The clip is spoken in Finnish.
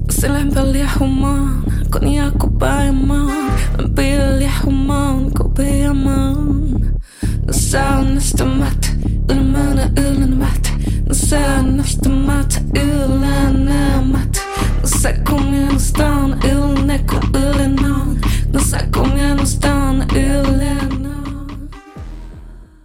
Selempel ja humaan, kun jaku päimään. Lämpil ja humaan, kun piamaan. Säännöstämät, ylmänä ylänmät. Säännöstämät, ylänämät. Se kun minustaan ylne kun ylänään. Se kun minustaan